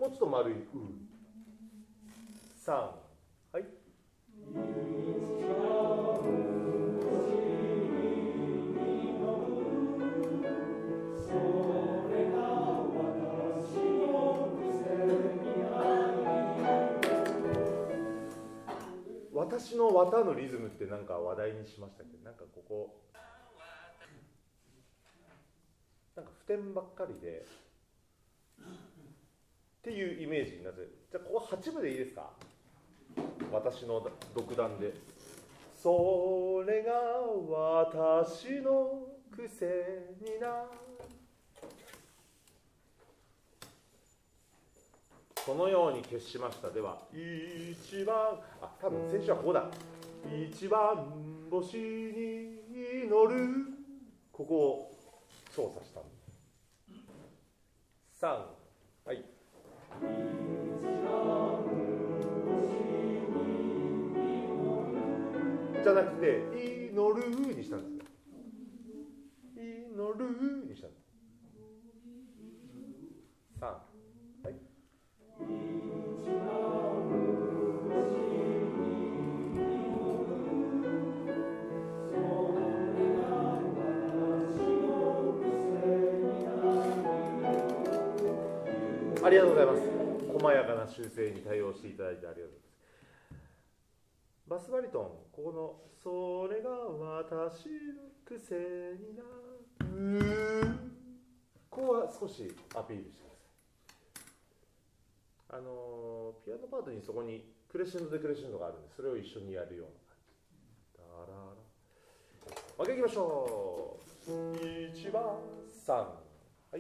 もうちょっと丸い。3、はい。私の綿のリズムってなんか話題にしましたけど、なんかここなんか普天ばっかりでっていうイメージになって、じゃあここ8部でいいですか？私の独断で。それが私の癖にな、そのように決しました。では一番、多分先週はここだ。一番星に祈る、ここを操作したんです。3、はい。じゃなくて祈るにしたんですよ。祈るにしたんです。3、はい。ありがとうございます。細やかな修正に対応していただいてありがとうございます。バスバリトン、ここのそれが私の癖になる、ここは少しアピールしてください。ピアノパートにそこにクレッシェンドデクレッシェンドがあるんで、それを一緒にやるような感じ。もう一回いきましょう。1番3、はい。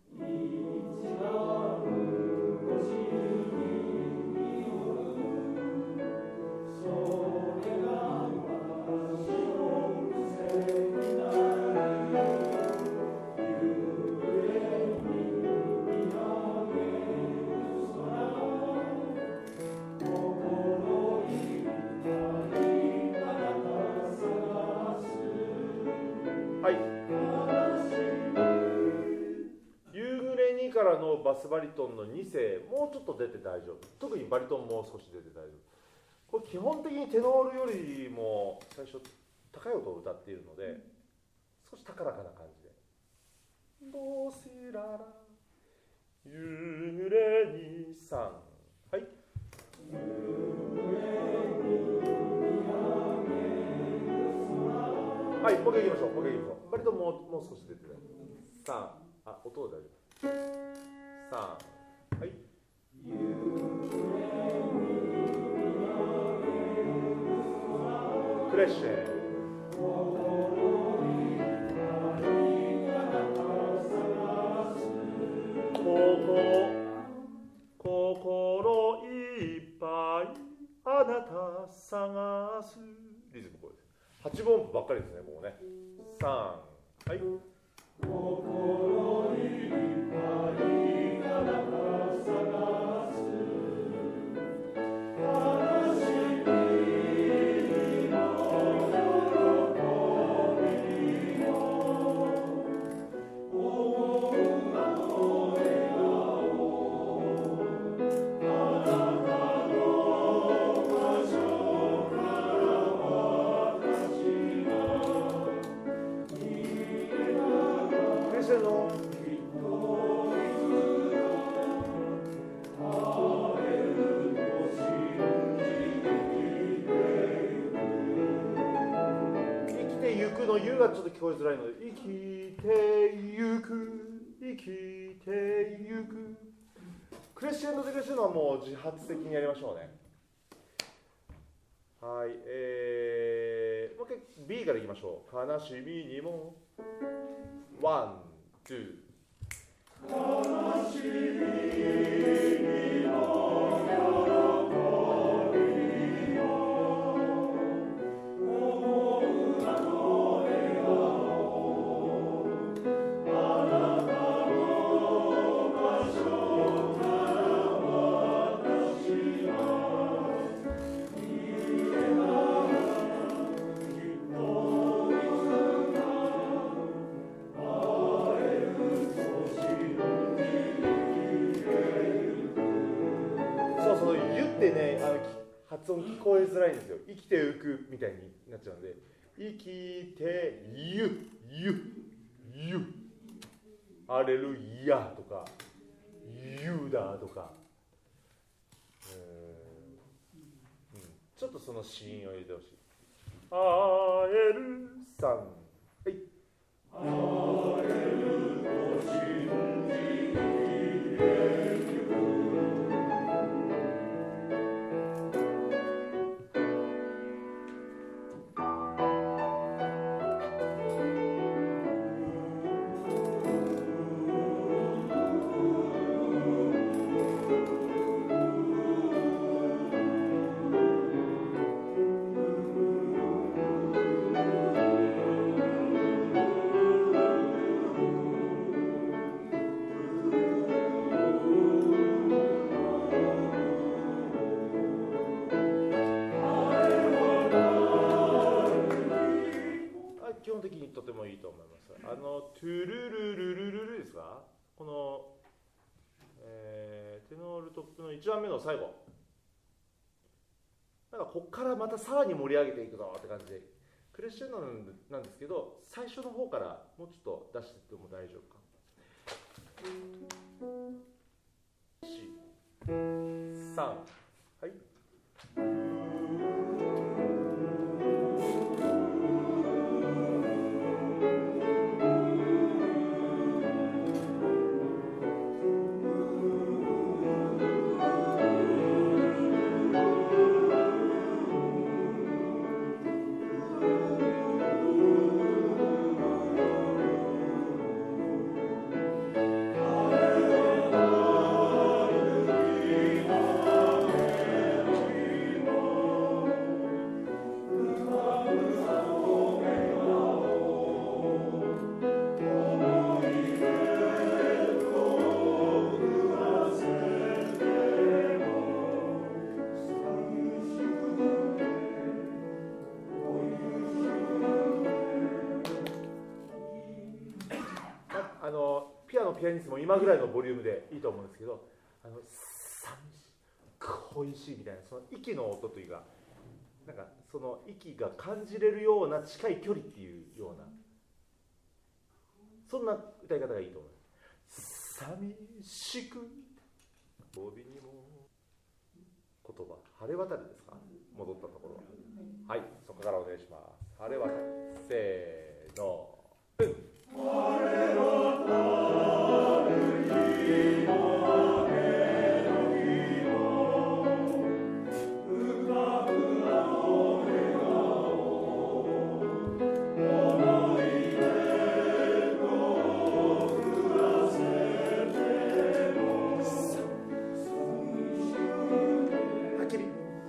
からのバスバリトンの2声もうちょっと出て大丈夫。特にバリトンもう少し出て大丈夫。これ基本的にテノールよりも最初高い音を歌っているので、少し高らかな感じで。ドシララ夕暮れに3、はい。はい、もう一回いきましょう。もう一回いきましょう。バリトンもう少し出て大丈夫。3、音で大丈夫。3、はい。クレッシェ心いっぱいあなた探す、リズムこれです。8分音符ばっかりですね、ここね。3、はい。心いっぱいあなた探す、悲しみも喜びも思うあの笑顔、あなたの場所から私は逃げながら、クリスチャンのの U がちょっと聞こえづらいので、生きてゆく、生きてゆく。クレッシェンドデクレッシェンドはもう自発的にやりましょうね。はい、もう一回 B からいきましょう。悲しみにもワン、ツー。悲しみにも喜びも思うあの笑顔、あなたの場所から私は逃げながら、きっといつか会えると信じてってね、発音聞こえづらいんですよ。生きて浮くみたいになっちゃうので、生きてゆアレルヤとかユダとか、ちょっとその子音を入れてほしい。あえるさん、はい。あえると信じ基本的にとてもいいと思います。トゥルルルルルルですか、この、テノールトップの1番目の最後、なんかここからまたさらに盛り上げていくぞって感じで、クレッシェンドなんですけど、最初の方からもうちょっと出していっても大丈夫か。4、3、はい。ピアノ、ピアニストも今ぐらいのボリュームでいいと思うんですけど、寂しい、恋しいみたいな、その息の音というか、なんかその息が感じれるような近い距離っていうような、そんな歌い方がいいと思います。寂しく帯にも言葉、晴れ渡るですか、戻ったところは。はい、そこからお願いします。晴れ渡る、せーの。晴れ渡る日の明けの日も浮かぶあの笑顔、思い出を降らせてもはっきり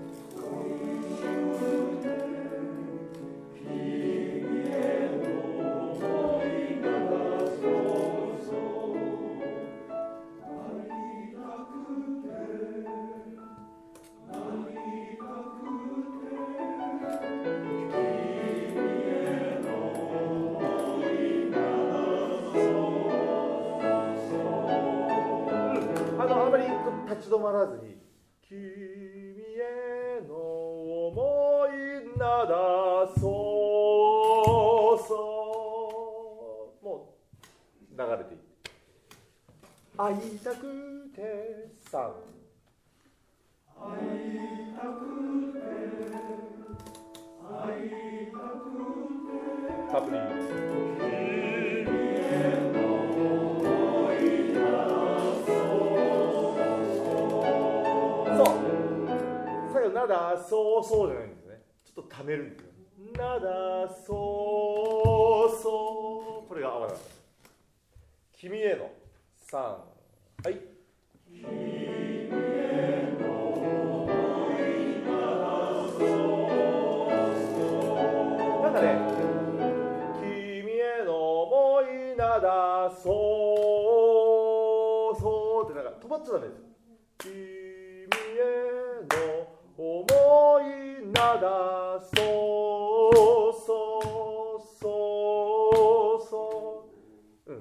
あまり立ち止まらずに、君への思いなだそうそうもう流れていく。会いたくてさ、会いたくて会いたくてカプリなだそうそうじゃないんですね。ちょっとためるんですよ。なだそうそう、これが合わなかった。君への3、はい。君への思いなだそうそう、なんかね、君への思いなだそうそうってなんか止まっちゃダメですよ。君への思いなだそうそうそうそう、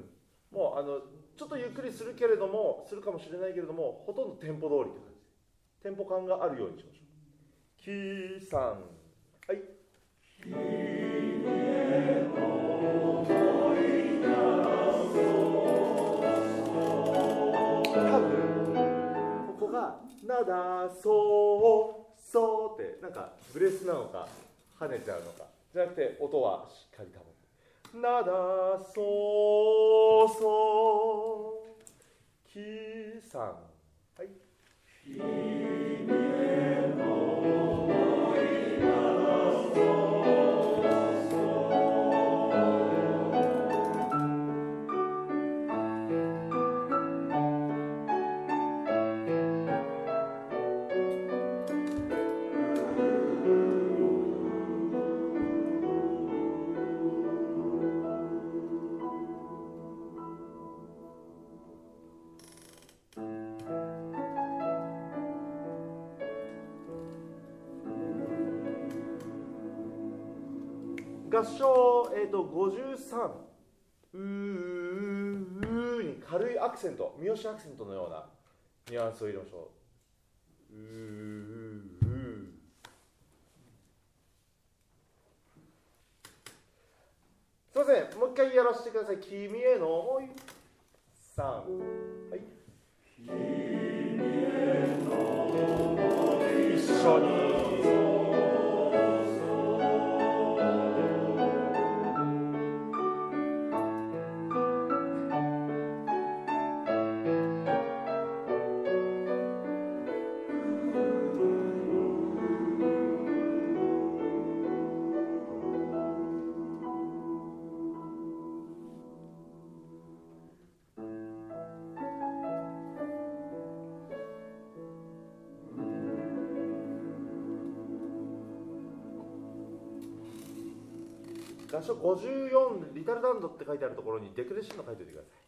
もうちょっとゆっくりするけれども、するかもしれないけれども、ほとんどテンポ通りって感じ。 テンポ感があるようにしましょう。キーさん、はい。多分ここがなだそうそうってなんかブレスなのか跳ねちゃうのかじゃなくて音はしっかり保ってなだそうそうキーさん、はい。合唱、53に軽いアクセント、三好アクセントのようなニュアンスを入れましょう。すいません、もう一回やらせてください。君への思い3、はい。君への思い一緒に合唱54リタルダンドって書いてあるところにデクレッシェンド書いておいてください。